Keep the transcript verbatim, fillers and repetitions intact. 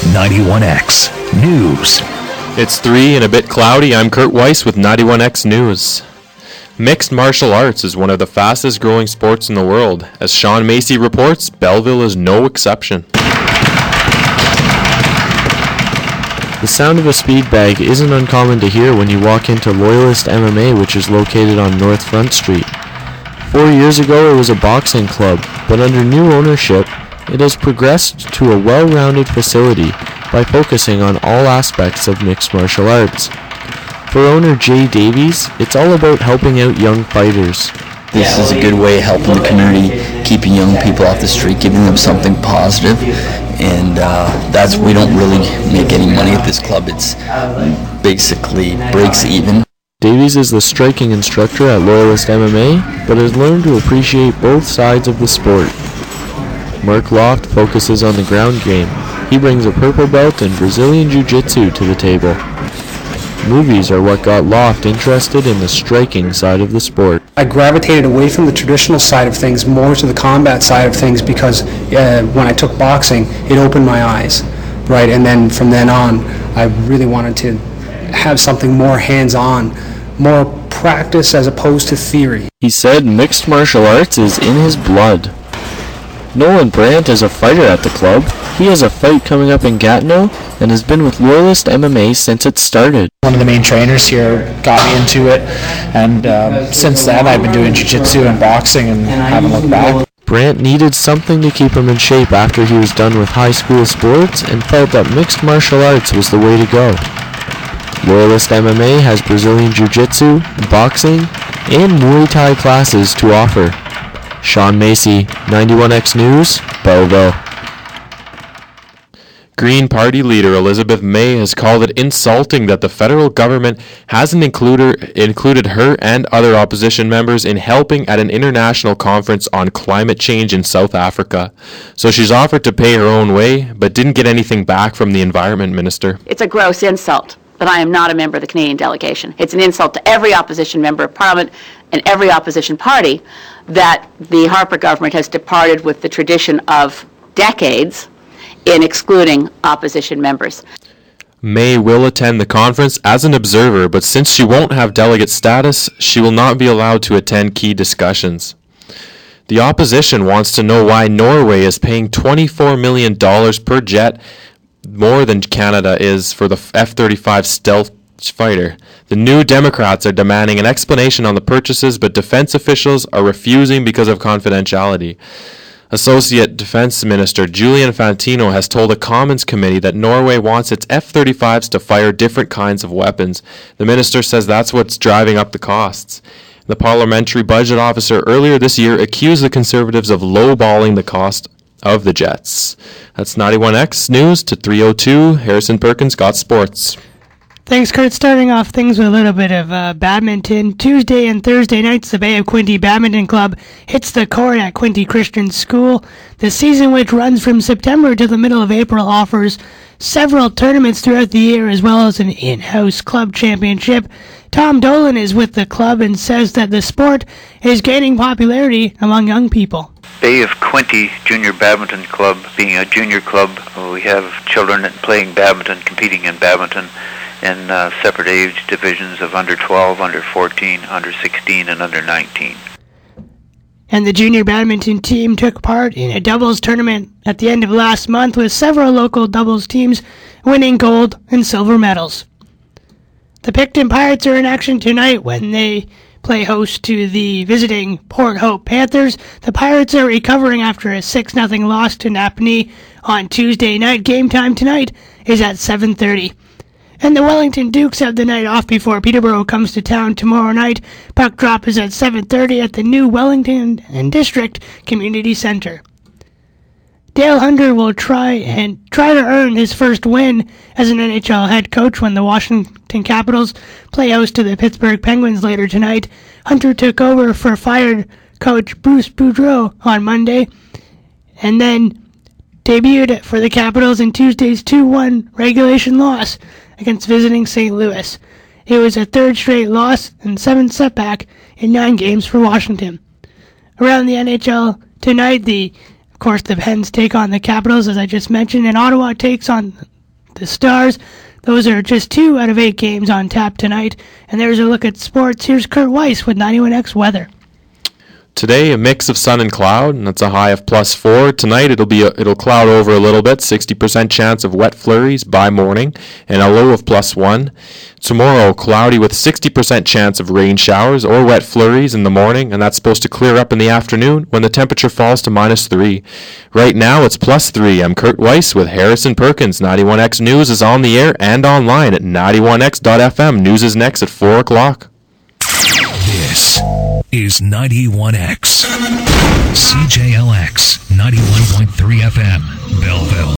ninety-one X News. It's three and a bit cloudy. I'm Kurt Weiss with ninety-one X News. Mixed martial arts is one of the fastest growing sports in the world. As Sean Macy reports, Belleville is no exception. The sound of a speed bag isn't uncommon to hear when you walk into Loyalist M M A, which is located on North Front Street. Four years ago it was a boxing club, but under new ownership, it has progressed to a well-rounded facility by focusing on all aspects of mixed martial arts. For owner Jay Davies, it's all about helping out young fighters. This is a good way of helping the community, keeping young people off the street, giving them something positive, and uh, that's we don't really make any money at this club. It's basically breaks even. Davies is the striking instructor at Loyalist M M A, but has learned to appreciate both sides of the sport. Mark Loft focuses on the ground game. He brings a purple belt in Brazilian Jiu-Jitsu to the table. Movies are what got Loft interested in the striking side of the sport. I gravitated away from the traditional side of things more to the combat side of things because uh, when I took boxing, it opened my eyes, right? And then from then on, I really wanted to have something more hands-on, more practice as opposed to theory. He said mixed martial arts is in his blood. Nolan Brandt is a fighter at the club. He has a fight coming up in Gatineau and has been with Loyalist M M A since it started. One of the main trainers here got me into it, and um, since then I've been doing jiu-jitsu and boxing and haven't looked back. Brandt needed something to keep him in shape after he was done with high school sports and felt that mixed martial arts was the way to go. Loyalist M M A has Brazilian Jiu-Jitsu, boxing, and Muay Thai classes to offer. Sean Macy, ninety-one X News, Belleville. Green Party leader Elizabeth May has called it insulting that the federal government hasn't included, included her and other opposition members in helping at an international conference on climate change in South Africa. So she's offered to pay her own way, but didn't get anything back from the environment minister. It's a gross insult, but I am not a member of the Canadian delegation. It's an insult to every opposition member of Parliament and every opposition party that the Harper government has departed with the tradition of decades in excluding opposition members. May will attend the conference as an observer, but since she won't have delegate status, she will not be allowed to attend key discussions. The opposition wants to know why Norway is paying twenty-four million dollars per jet, more than Canada is for the F thirty-five stealth fighter. The New Democrats are demanding an explanation on the purchases, but defense officials are refusing because of confidentiality. Associate Defense Minister Julian Fantino has told a Commons committee that Norway wants its F thirty-fives to fire different kinds of weapons. The minister says that's what's driving up the costs. The parliamentary budget officer earlier this year accused the Conservatives of lowballing the cost of the jets. That's ninety-one X News to three oh two. Harrison Perkins got sports. Thanks, Kurt. Starting off things with a little bit of uh, badminton. Tuesday and Thursday nights, the Bay of Quinte Badminton Club hits the court at Quinte Christian School. The season, which runs from September to the middle of April, offers several tournaments throughout the year, as well as an in-house club championship. Tom Dolan is with the club and says that the sport is gaining popularity among young people. Bay of Quinte Junior Badminton Club, being a junior club, we have children playing badminton, competing in badminton, in uh, separate age divisions of under twelve, under fourteen, under sixteen, and under nineteen. And the junior badminton team took part in a doubles tournament at the end of last month, with several local doubles teams winning gold and silver medals. The Picton Pirates are in action tonight when they play host to the visiting Port Hope Panthers. The Pirates are recovering after a six nothing loss to Napanee on Tuesday night. Game time tonight is at seven thirty. And the Wellington Dukes have the night off before Peterborough comes to town tomorrow night. Puck drop is at seven thirty at the new Wellington and District Community Center. Dale Hunter will try and try to earn his first win as an N H L head coach when the Washington Capitals play host to the Pittsburgh Penguins later tonight. Hunter took over for fired coach Bruce Boudreau on Monday and then debuted for the Capitals in Tuesday's two one regulation loss against visiting Saint Louis. It was a third straight loss and seventh setback in nine games for Washington. Around the N H L tonight, the of course the Pens take on the Capitals, as I just mentioned, and Ottawa takes on the Stars. Those are just two out of eight games on tap tonight. And there's a look at sports. Here's Kurt Weiss with ninety-one X weather. Today, a mix of sun and cloud, and that's a high of plus four. Tonight, it'll be a, it'll cloud over a little bit, sixty percent chance of wet flurries by morning, and a low of plus one. Tomorrow, cloudy with sixty percent chance of rain showers or wet flurries in the morning, and that's supposed to clear up in the afternoon when the temperature falls to minus three. Right now, it's plus three. I'm Kurt Weiss with Harrison Perkins. ninety-one X News is on the air and online at ninety-one x dot f m. News is next at four o'clock. This is ninety-one X. C J L X ninety-one point three F M, Belleville.